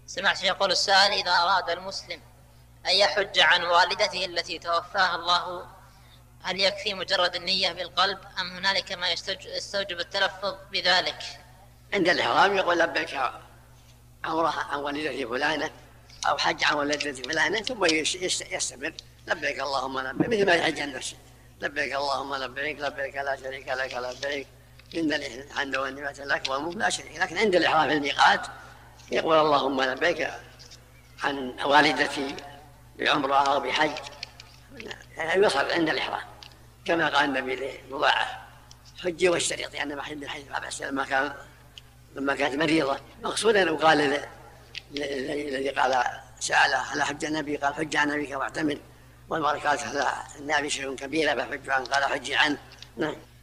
سمعت يقول السائل: إذا أراد المسلم أن يحج عن والدته التي توفاها الله، هل يكفي مجرد النية بالقلب أم هنالك ما يستوجب التلفظ بذلك؟ عند الإحرام يقول لبيك عمره عن والدتي فلانة أو حج عن والدتي فلانة، ثم يستمر لبيك اللهم لبيك، مثل ما يحج عن نفسه: لبيك اللهم لبيك، لبيك لا شريك لك لبيك، إن الحمد والنعمة لك والملك لا شريك لك. عند الإحرام في الميقات يقول اللهم لبيك عن والدتي بعمرة أو بحج، يصل عند الإحرام كما قال النبي لمضاعف: حجي واشترط، يعني محل الحديث عباس لما كانت مريضة. مقصودا أنه قال الذي قال سأله: هل حج النبي؟ قال: حج عن نبيك واعتمر. والمرة قالت: هل النبي شيء كبير فحج عنه؟ قال: حجي عنه. نعم.